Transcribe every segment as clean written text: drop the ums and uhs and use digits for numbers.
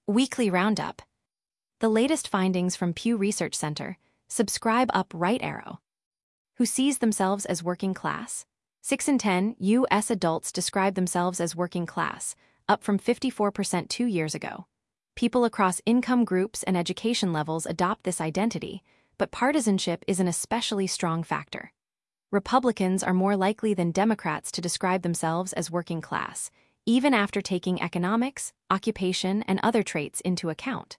Weekly Roundup. The latest findings from Pew Research Center. Subscribe up right arrow. Who sees themselves as working class? 6 in 10 U.S. adults describe themselves as working class, up from 54% 2 years ago. People across income groups and education levels adopt this identity, but partisanship is an especially strong factor. Republicans are more likely than Democrats to describe themselves as working class, even after taking economics, occupation, and other traits into account.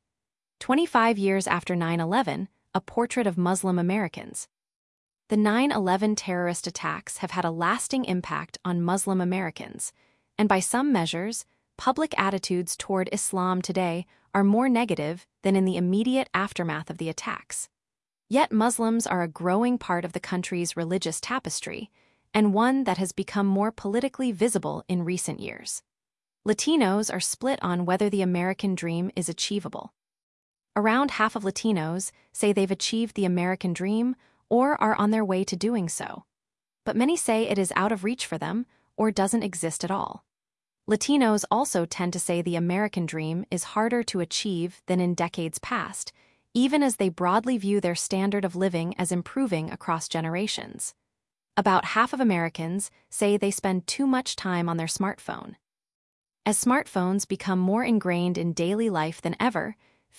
25 years after 9/11, a portrait of Muslim Americans. The 9/11 terrorist attacks have had a lasting impact on Muslim Americans, and by some measures, public attitudes toward Islam today are more negative than in the immediate aftermath of the attacks. Yet Muslims are a growing part of the country's religious tapestry, and one that has become more politically visible in recent years. Latinos are split on whether the American dream is achievable. Around half of Latinos say they've achieved the American dream or are on their way to doing so. But many say it is out of reach for them or doesn't exist at all. Latinos also tend to say the American dream is harder to achieve than in decades past, even as they broadly view their standard of living as improving across generations. About half of Americans say they spend too much time on their smartphone. As smartphones become more ingrained in daily life than ever,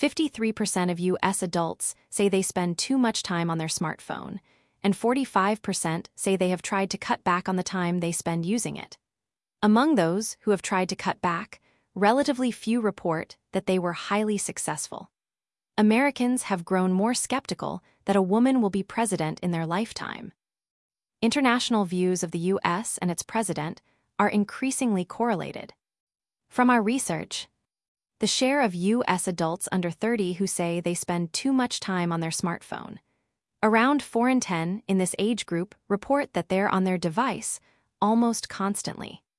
53% of U.S. adults say they spend too much time on their smartphone, and 45% say they have tried to cut back on the time they spend using it. Among those who have tried to cut back, relatively few report that they were highly successful. Americans have grown more skeptical that a woman will be president in their lifetime. International views of the U.S. and its president are increasingly correlated. From our research, the share of U.S. adults under 30 who say they spend too much time on their smartphone. Around 4 in 10 in this age group report that they're on their device almost constantly.